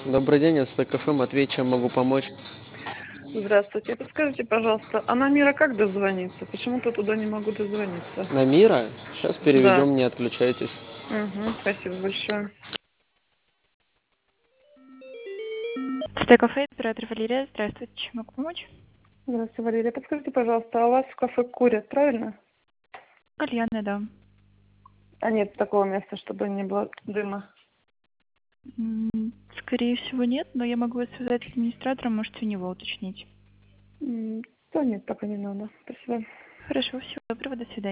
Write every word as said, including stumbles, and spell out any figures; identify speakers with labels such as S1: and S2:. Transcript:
S1: Добрый день, это кафе Матвей, чем могу помочь?
S2: Здравствуйте. Подскажите, пожалуйста, а на Мира как дозвониться? Почему-то туда не могу дозвониться.
S1: На Мира? Сейчас
S2: Да.
S1: переведем, не отключайтесь.
S2: Угу, спасибо большое.
S3: Стэй кафе, оператор Валерия. Здравствуйте, чем могу помочь?
S2: Здравствуйте, Валерия. Подскажите, пожалуйста, а у вас в кафе курят, правильно?
S3: Кальяны, да.
S2: А нет такого места, чтобы не было дыма.
S3: М, Скорее всего, нет, но я могу вас связать с администратором, можете у него уточнить.
S2: М, Да нет, пока не надо. Спасибо.
S3: Хорошо, всего доброго, до свидания.